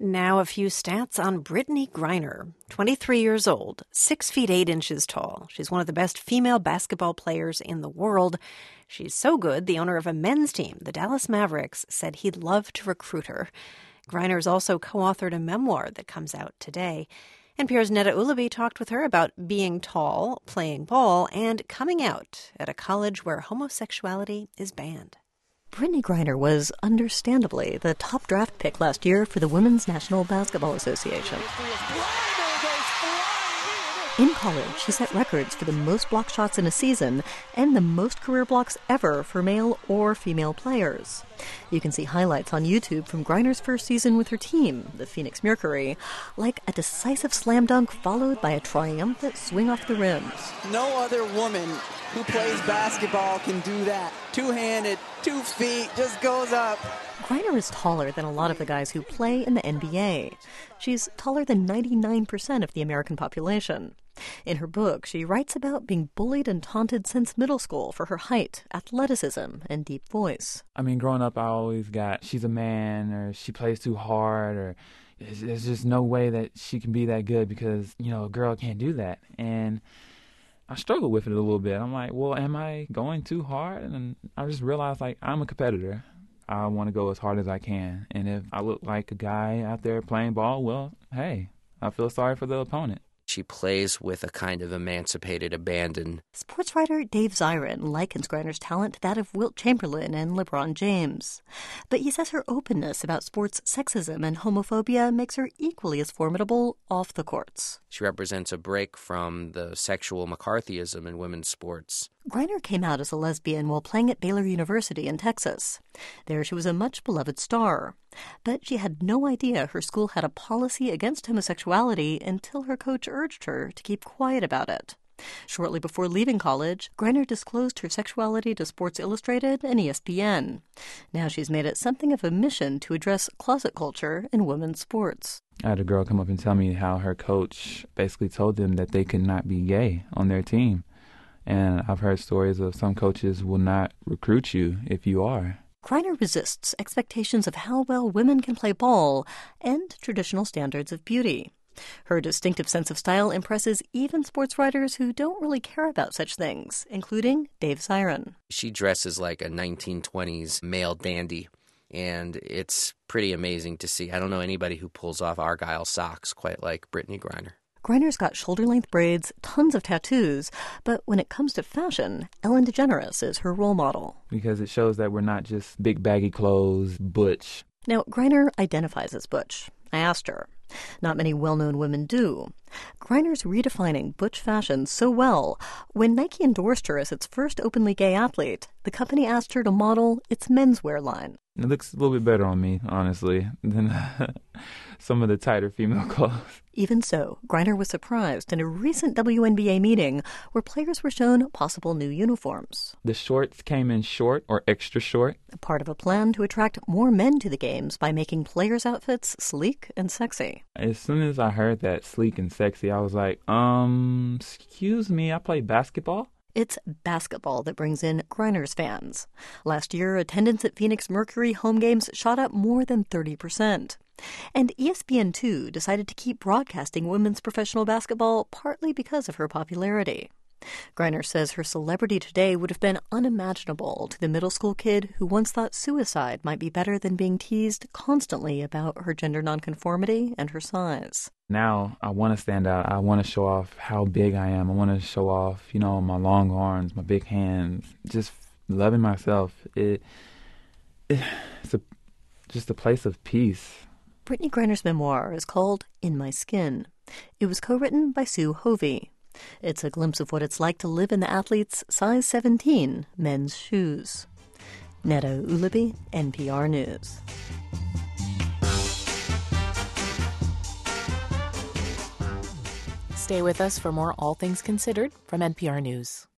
Now a few stats on Brittney Griner, 23 years old, 6 feet 8 inches tall. She's one of the best female basketball players in the world. She's so good, the owner of a men's team, the Dallas Mavericks, said he'd love to recruit her. Griner's also co-authored a memoir that comes out today. NPR's Neda Ulaby talked with her about being tall, playing ball, and coming out at a college where homosexuality is banned. Brittney Griner was, understandably, the top draft pick last year for the Women's National Basketball Association. In college, she set records for the most block shots in a season and the most career blocks ever for male or female players. You can see highlights on YouTube from Griner's first season with her team, the Phoenix Mercury, like a decisive slam dunk followed by a triumphant swing off the rims. No other woman who plays basketball can do that. Two-handed, 2 feet, just goes up. Griner is taller than a lot of the guys who play in the NBA. She's taller than 99% of the American population. In her book, she writes about being bullied and taunted since middle school for her height, athleticism, and deep voice. I mean, growing up, I always got, she's a man, or she plays too hard, or there's just no way that she can be that good because, a girl can't do that. And I struggled with it a little bit. I'm like, well, am I going too hard? And I just realized, I'm a competitor. I want to go as hard as I can. And if I look like a guy out there playing ball, well, hey, I feel sorry for the opponent. She plays with a kind of emancipated abandon. Sports writer Dave Zirin likens Griner's talent to that of Wilt Chamberlain and LeBron James. But he says her openness about sports sexism and homophobia makes her equally as formidable off the courts. She represents a break from the sexual McCarthyism in women's sports. Griner came out as a lesbian while playing at Baylor University in Texas. There she was a much-beloved star. But she had no idea her school had a policy against homosexuality until her coach urged her to keep quiet about it. Shortly before leaving college, Griner disclosed her sexuality to Sports Illustrated and ESPN. Now she's made it something of a mission to address closet culture in women's sports. I had a girl come up and tell me how her coach basically told them that they could not be gay on their team. And I've heard stories of some coaches will not recruit you if you are. Griner resists expectations of how well women can play ball and traditional standards of beauty. Her distinctive sense of style impresses even sports writers who don't really care about such things, including Dave Zirin. She dresses like a 1920s male dandy, and it's pretty amazing to see. I don't know anybody who pulls off Argyle socks quite like Brittney Griner. Griner's got shoulder-length braids, tons of tattoos, but when it comes to fashion, Ellen DeGeneres is her role model. Because it shows that we're not just big baggy clothes, butch. Now, Griner identifies as butch. I asked her. Not many well-known women do. Griner's redefining butch fashion so well, when Nike endorsed her as its first openly gay athlete, the company asked her to model its menswear line. It looks a little bit better on me, honestly, than some of the tighter female clothes. Even so, Griner was surprised in a recent WNBA meeting where players were shown possible new uniforms. The shorts came in short or extra short. Part of a plan to attract more men to the games by making players' outfits sleek and sexy. As soon as I heard that sleek and sexy, I was like, excuse me, I play basketball? It's basketball that brings in Griner's fans. Last year, attendance at Phoenix Mercury home games shot up more than 30%. And ESPN2 decided to keep broadcasting women's professional basketball partly because of her popularity. Griner says her celebrity today would have been unimaginable to the middle school kid who once thought suicide might be better than being teased constantly about her gender nonconformity and her size. Now I want to stand out. I want to show off how big I am. I want to show off, my long arms, my big hands, just loving myself. It's just a place of peace. Brittney Griner's memoir is called In My Skin. It was co-written by Sue Hovey. It's a glimpse of what it's like to live in the athlete's size 17 men's shoes. Neda Ulaby, NPR News. Stay with us for more All Things Considered from NPR News.